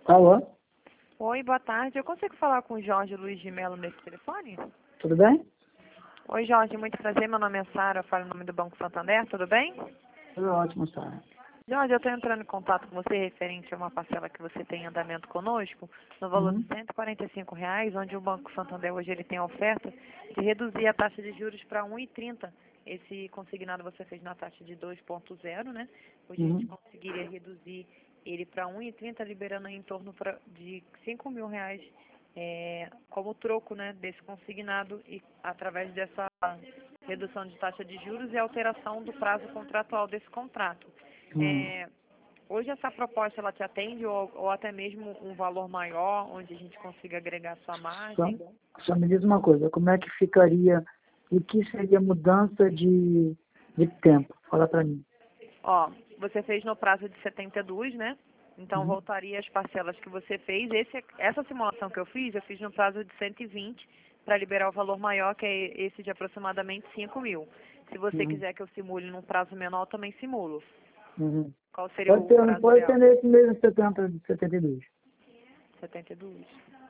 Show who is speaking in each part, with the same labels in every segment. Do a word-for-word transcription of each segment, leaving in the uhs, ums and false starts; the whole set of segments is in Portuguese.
Speaker 1: Alô,
Speaker 2: Oi, boa tarde. Eu consigo falar com o Jorge Luiz de Mello nesse telefone?
Speaker 1: tudo bem?
Speaker 2: Oi, Jorge, muito prazer. Meu nome é Sara, eu falo em nome do Banco Santander, tudo bem?
Speaker 1: Tudo ótimo, Sara.
Speaker 2: Jorge, eu estou entrando em contato com você referente a uma parcela que você tem em andamento conosco, no valor
Speaker 1: Uhum.
Speaker 2: de cento e quarenta e cinco reais, onde o Banco Santander hoje ele tem a oferta de reduzir a taxa de juros para um vírgula trinta. Esse consignado você fez na taxa de dois ponto zero, né? Hoje a gente
Speaker 1: Uhum.
Speaker 2: conseguiria reduzir ele para um vírgula trinta, liberando em torno pra, de cinco mil reais é, como troco, né, desse consignado e através dessa redução de taxa de juros e alteração do prazo contratual desse contrato.
Speaker 1: Uhum.
Speaker 2: É, hoje essa proposta ela te atende ou, ou até mesmo um valor maior, onde a gente consiga agregar sua
Speaker 1: Só,
Speaker 2: margem?
Speaker 1: só me diz uma coisa, como é que ficaria, o que seria mudança de, de tempo? Fala pra mim.
Speaker 2: Ó, você fez no prazo de setenta e dois, né? Então
Speaker 1: Uhum.
Speaker 2: voltaria as parcelas que você fez. Esse, essa simulação que eu fiz, eu fiz no prazo de cento e vinte para liberar o valor maior, que é esse de aproximadamente cinco mil. Se você
Speaker 1: Uhum.
Speaker 2: quiser que eu simule num prazo menor, eu também simulo.
Speaker 1: Uhum.
Speaker 2: Qual seria
Speaker 1: Pode
Speaker 2: o
Speaker 1: ter,
Speaker 2: prazo
Speaker 1: pode ter
Speaker 2: ideal?
Speaker 1: nesse mesmo setenta, setenta e dois.
Speaker 2: setenta e dois.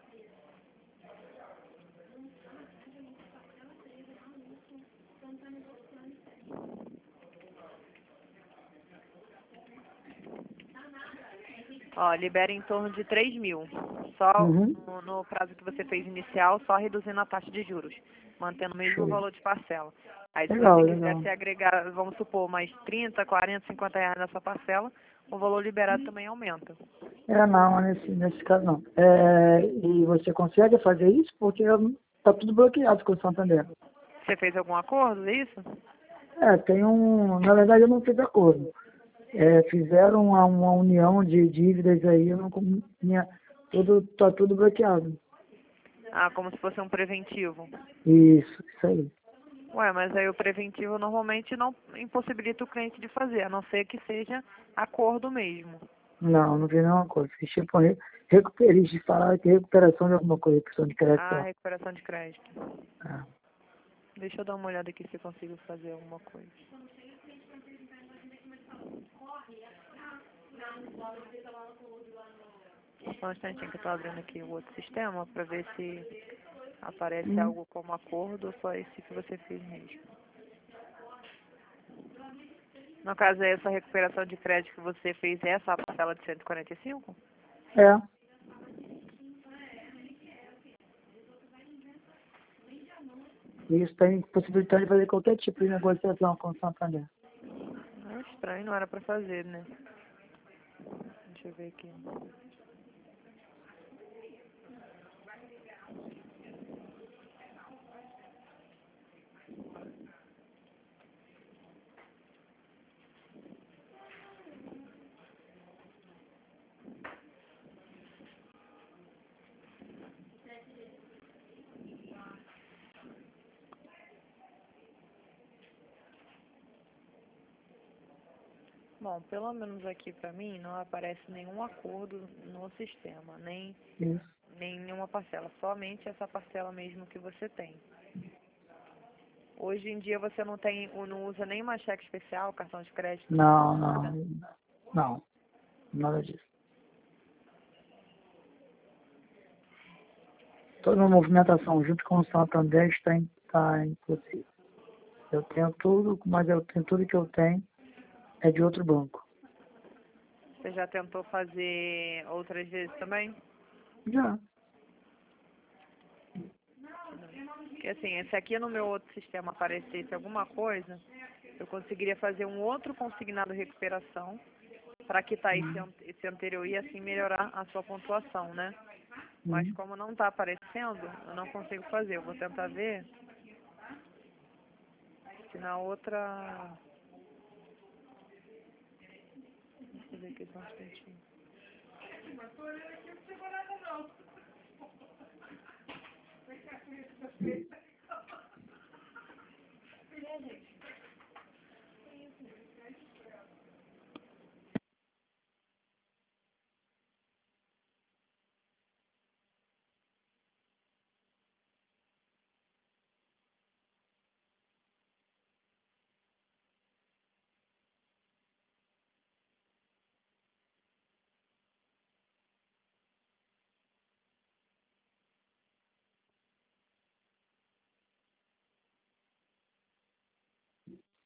Speaker 2: Ó, libera em torno de três mil. Só
Speaker 1: Uhum.
Speaker 2: no, no prazo que você fez inicial, só reduzindo a taxa de juros, mantendo o mesmo
Speaker 1: Show.
Speaker 2: valor de parcela. Aí se
Speaker 1: Legal,
Speaker 2: você
Speaker 1: legal.
Speaker 2: quisesse agregar, vamos supor, mais trinta, quarenta, cinquenta reais nessa parcela, o valor liberado também aumenta.
Speaker 1: É, não, nesse, nesse caso não. É, e você consegue fazer isso? Porque tá tudo bloqueado com o Santander.
Speaker 2: Você fez algum acordo, é isso?
Speaker 1: É, tem um, na verdade eu não fiz acordo. É, fizeram uma, uma união de dívidas aí, eu não com- minha, tudo, tá tudo bloqueado.
Speaker 2: Ah, como se fosse um preventivo.
Speaker 1: Isso, isso aí.
Speaker 2: Ué, mas aí o preventivo normalmente não impossibilita o cliente de fazer, a não ser que seja acordo mesmo.
Speaker 1: Não, não vi nenhuma coisa. Fiz tipo, re, recuperei, de falar que recuperação de alguma coisa, questão de crédito
Speaker 2: Ah,
Speaker 1: lá.
Speaker 2: recuperação de crédito.
Speaker 1: É.
Speaker 2: Deixa eu dar uma olhada aqui se eu consigo fazer alguma coisa. Só um instantinho que eu tô abrindo aqui o outro sistema para ver se aparece
Speaker 1: Hum,
Speaker 2: algo como acordo ou só esse que você fez mesmo. No caso, é essa recuperação de crédito que você fez, é essa a parcela de cento e quarenta e cinco?
Speaker 1: é, isso tem possibilidade de fazer qualquer tipo de negociação com o Santander.
Speaker 2: É estranho, não era para fazer, né? Deixa eu ver aqui. Bom, pelo menos aqui para mim não aparece nenhum acordo no sistema, nem,
Speaker 1: Isso.
Speaker 2: nem nenhuma parcela, somente essa parcela mesmo que você tem. Hoje em dia você não tem, ou não usa nem mais cheque especial, cartão de crédito,
Speaker 1: Não,
Speaker 2: nada.
Speaker 1: não, não, nada disso. Toda a movimentação junto com o Santander está, im- está impossível. Eu tenho tudo, mas eu tenho tudo que eu tenho é de outro banco.
Speaker 2: Você já tentou fazer outras vezes também?
Speaker 1: Já.
Speaker 2: Porque assim, se aqui no meu outro sistema aparecesse alguma coisa, eu conseguiria fazer um outro consignado recuperação para quitar esse,
Speaker 1: Uhum.
Speaker 2: an- esse anterior e assim melhorar a sua pontuação, né? Mas
Speaker 1: Uhum.
Speaker 2: como não está aparecendo, eu não consigo fazer. Eu vou tentar ver se na outra... Deixa eu ver aqui só um instantinho.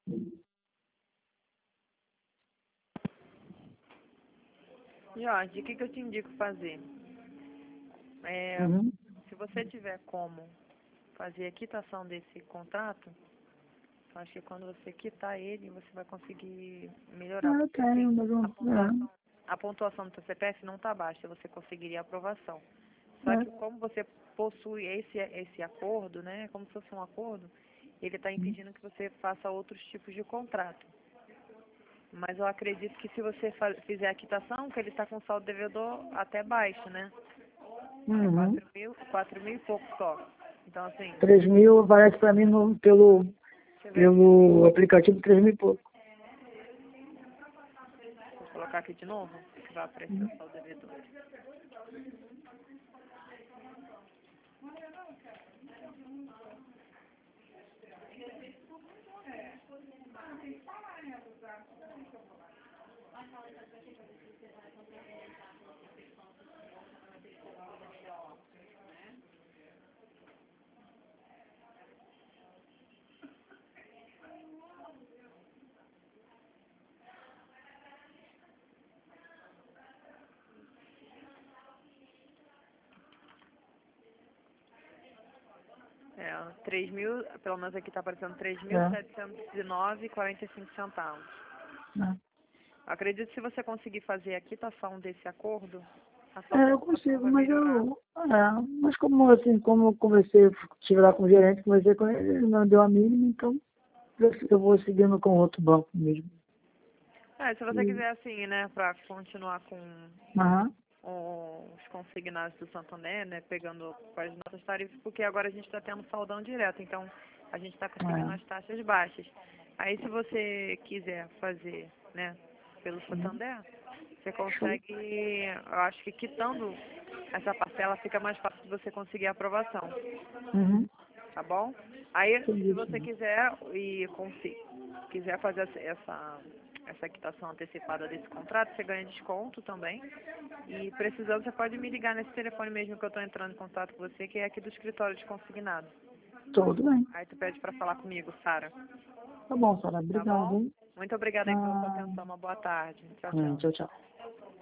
Speaker 2: Jorge, o que, que eu te indico fazer? É,
Speaker 1: Uhum.
Speaker 2: se você tiver como fazer a quitação desse contrato, eu acho que quando você quitar ele, você vai conseguir melhorar.
Speaker 1: Ah, eu
Speaker 2: Porque assim,
Speaker 1: tenho, mas
Speaker 2: a
Speaker 1: eu...
Speaker 2: pontuação, a pontuação do seu C P F não está baixa, você conseguiria aprovação.
Speaker 1: É,
Speaker 2: Só
Speaker 1: é.
Speaker 2: que como você possui esse, esse acordo, né, como se fosse um acordo, ele está
Speaker 1: Uhum.
Speaker 2: impedindo que você faça outros tipos de contrato. Mas eu acredito que se você fa- fizer a quitação, que ele está com saldo devedor até baixo, né? É
Speaker 1: Uhum.
Speaker 2: quatro mil, quatro mil e pouco só. Então, assim,
Speaker 1: três mil aparece pra mim no, pelo,
Speaker 2: deixa eu ver aqui,
Speaker 1: pelo aplicativo três mil e pouco.
Speaker 2: vou colocar aqui de novo, que vai aparecer o saldo devedor. É, três mil, pelo menos aqui está aparecendo três mil
Speaker 1: É,
Speaker 2: setecentos e nove vírgula quarenta e cinco centavos.
Speaker 1: né?
Speaker 2: Acredito que se você conseguir fazer a quitação desse acordo, a sua
Speaker 1: É, eu
Speaker 2: pontuação
Speaker 1: consigo,
Speaker 2: vai
Speaker 1: mas
Speaker 2: melhorar.
Speaker 1: eu. É, mas como assim, como eu conversei, estive lá com o gerente, conversei com ele, ele não deu a mínima, então eu eu vou seguindo com outro banco mesmo.
Speaker 2: É, se você
Speaker 1: E,
Speaker 2: quiser assim, né, para continuar com
Speaker 1: aham,
Speaker 2: os consignados do Santander, né, pegando com as nossas tarifas, porque agora a gente está tendo saldão direto, então a gente está conseguindo
Speaker 1: é,
Speaker 2: as taxas baixas. Aí se você quiser fazer, né, pelo
Speaker 1: uhum,
Speaker 2: Santander, você
Speaker 1: show.
Speaker 2: consegue, eu acho que quitando essa parcela fica mais fácil de você conseguir a aprovação,
Speaker 1: Uhum,
Speaker 2: tá bom? Aí
Speaker 1: entendi
Speaker 2: se
Speaker 1: isso,
Speaker 2: você
Speaker 1: né?
Speaker 2: quiser e consi- quiser fazer essa, essa essa quitação antecipada desse contrato, você ganha desconto também. E precisando, você pode me ligar nesse telefone mesmo que eu estou entrando em contato com você, que é aqui do escritório de consignado.
Speaker 1: Tudo bem.
Speaker 2: Aí tu pede para falar comigo, Sara.
Speaker 1: Tá bom, Sara,
Speaker 2: Tá
Speaker 1: obrigado,
Speaker 2: bom?
Speaker 1: hein?
Speaker 2: Muito obrigada aí pela sua
Speaker 1: Ah,
Speaker 2: atenção. Uma boa tarde. Tchau,
Speaker 1: hum,
Speaker 2: tchau.
Speaker 1: tchau, tchau.